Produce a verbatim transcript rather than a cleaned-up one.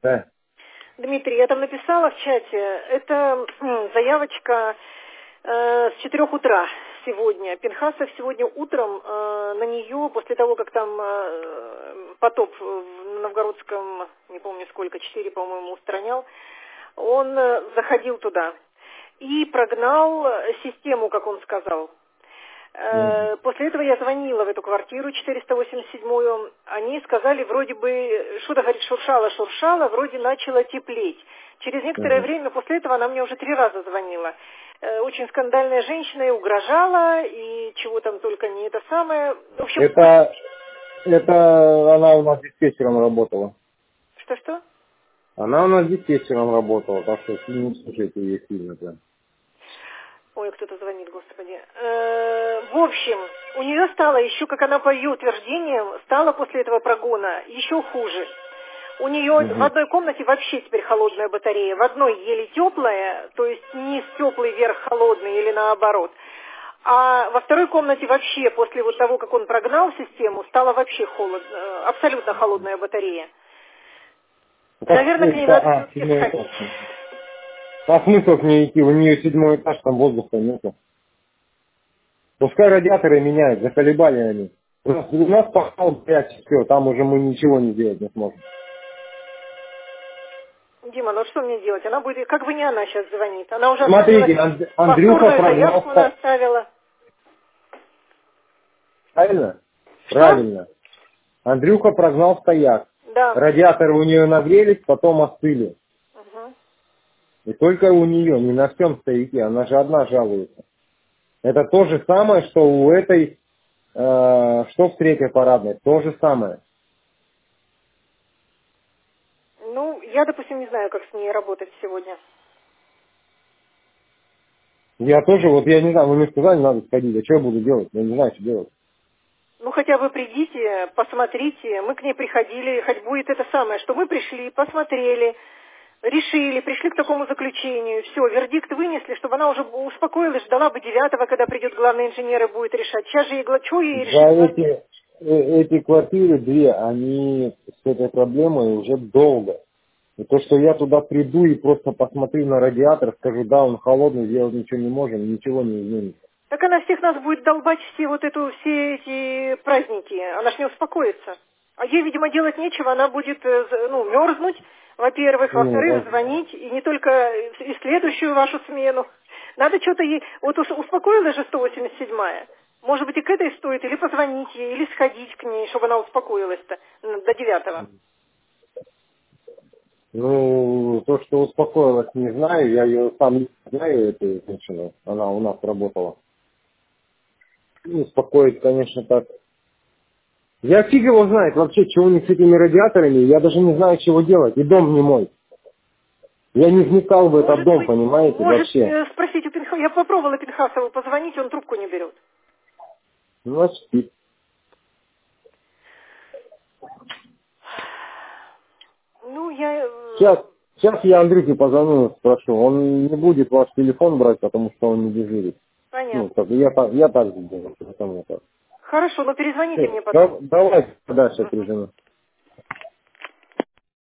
Да. Дмитрий, я там написала в чате, это м, заявочка э, с четырех утра сегодня. Пинхасов сегодня утром э, на нее, после того, как там э, потоп в Новгородском, не помню сколько, четыре, по-моему, устранял, он э, заходил туда и прогнал систему, как он сказал. Мгм. Э, После этого я звонила в эту квартиру четыреста восемьдесят седьмую. Они сказали, вроде бы, что-то, говорит, шуршало-шуршало, вроде начало теплеть. Через некоторое Мгм. время после этого она мне уже три раза звонила. Э, Очень скандальная женщина и угрожала, и чего там только не это самое. В общем, очень... Это, это она у нас диспетчером работала. Что-что? Она у нас диспетчером работала, так что не слушайте ее сильно прям. Ой, кто-то звонит, господи. Э, В общем, у нее стало еще, как она по ее утверждениям, стало после этого прогона еще хуже. У нее в Мгм. одной комнате вообще теперь холодная батарея, в одной еле теплая, то есть низ теплый, верх холодный или наоборот. А во второй комнате вообще, после вот того, как он прогнал систему, стала вообще холодно, абсолютно холодная батарея. Как Наверное, к ней это, надо а, все-таки седьмой сходить. этаж. А смысл к ней идти? У нее седьмой этаж, там воздуха нету. Пускай радиаторы меняют, заколебали они. У нас, у нас пошел пять, все, там уже мы ничего не делать не сможем. Дима, ну что мне делать? Она будет, как бы не она сейчас звонит. Она уже оставила, Смотрите, Анд- Андрюха повторную прогнал, заявку она ста- оставила. правильно? Что? Правильно. Андрюха прогнал стояк. Да. Радиаторы у нее нагрелись, потом остыли. Угу. И только у нее, не на всем стояке, она же одна жалуется. Это то же самое, что у этой, э, что в третьей парадной, то же самое. Ну, я, допустим, не знаю, как с ней работать сегодня. Я тоже, вот я не знаю, вы мне сказали, надо сходить, а что я буду делать? Я не знаю, что делать. Ну, хотя бы придите, посмотрите. Мы к ней приходили, хоть будет это самое, что мы пришли, посмотрели, решили, пришли к такому заключению. Все, вердикт вынесли, чтобы она уже успокоилась, ждала бы девятого, когда придет главный инженер и будет решать. Сейчас же ей, гла- что ей За решить? эти, э, эти квартиры две, они с этой проблемой уже долго. И то, что я туда приду и просто посмотрю на радиатор, скажу, да, он холодный, сделать ничего не можем, ничего не изменится. Так она всех нас будет долбать все вот эту, все эти праздники. Она ж не успокоится. А ей, видимо, делать нечего, она будет, э, з- ну, мерзнуть, во-первых, Ну, во-вторых, а- звонить, и не только и в следующую вашу смену. Надо что-то ей... Вот ус- успокоила же сто восемьдесят седьмая. Может быть, и к этой стоит или позвонить ей, или сходить к ней, чтобы она успокоилась-то м, до девятого. ну, то, что успокоилась, не знаю, я ее сам не знаю, эту женщину, она у нас работала. Ну, успокоить, конечно, так. Я фиг его знает вообще, чего у них с этими радиаторами, я даже не знаю, чего делать, и дом не мой. Я не вникал в этот Может дом, быть, понимаете, может вообще. э, спросить у Пинхасова. Я попробовала Пинхасову позвонить, он трубку не берет. Ну, а спит. Ну, я... э, Сейчас, сейчас я Андрюхе позвоню, спрошу. Он не будет ваш телефон брать, потому что он не дежурит. Ну, Понятно. как, я, так- я так сделаю, потому так. Хорошо, но перезвоните Всё, мне потом. да- давайте дальше прижиму.